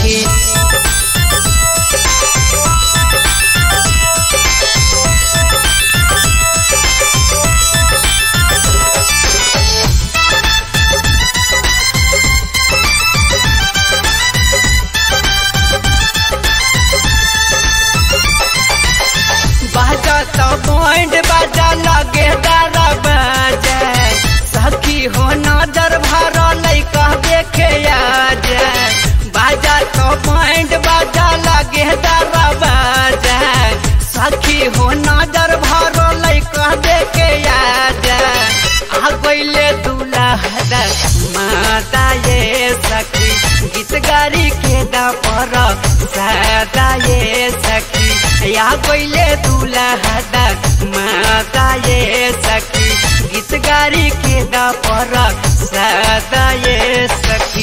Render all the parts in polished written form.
सखी। बाजा तो बैंड बाजा लगे दारा बाजा सखी हो नजर भरा लइका देखे आ जाए। बाजा तो बैंड बाजा लगे दारा बाजा सखी हो नजर भरा लइका देखे आ जाए। आ गइले दूल्हा माता ये सखी गीत गारी के दा पर सादा ये सखी। या गइले दूल्हा माता ये सखी गीत गारी के दा पर सादा ये सखी।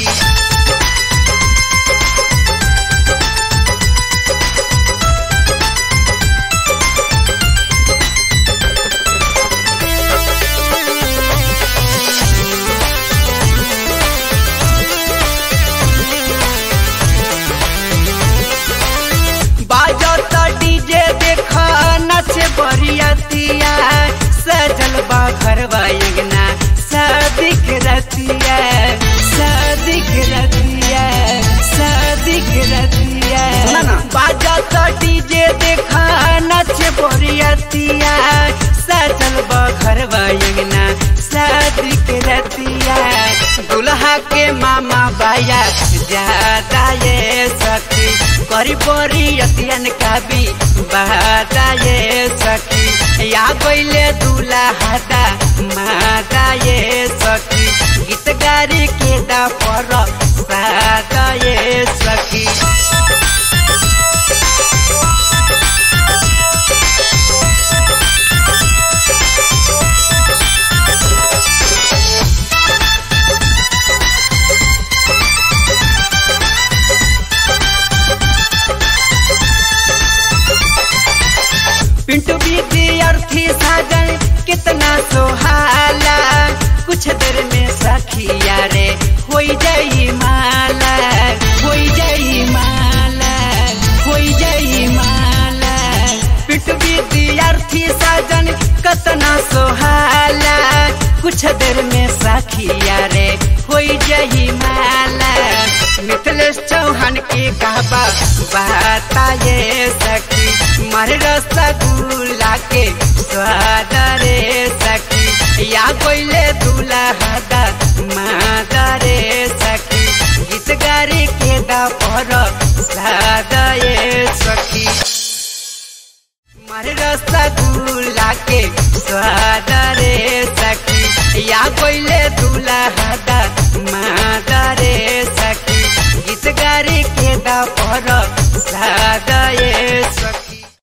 डीजे देखा नचे बरियतिया सजल बा घरवा अंगना शादी के रतिया शादी के रतिया शादी के रतिया। बाजा तो डीजे देखा नचे बरियतिया सजल बा घरवा अंगना शादी के रतिया। दुल्हा के मामा बाया ज्यादा ये सखी करी बरियतियन का भी बादा ये सखी। या गइले दूल्हा माता ये सखी गीत गारी के दा पर सादा ये सखी। पिंटू विद्यार्थी साजन कितना सोहाला कुछ देर में सखिया रे होई जाई माला होई जाई माला होई जाई माला। पिंटू विद्यार्थी साजन कितना सोहाला कुछ देर में सखिया रे होई जाई माला। मिथिलेश चौहान की कहबा बाता ये सखी मारे रसगुल्ला के स्वाद रे सखी। या गइले दूल्हा माता रे सखी गीत गारी के दा पर सादा ये सखी। मारे रसगुल्ला के स्वाद रे सखी या गइले दूल्हा माता रे सखी गीत गारी के दा पर सादा ये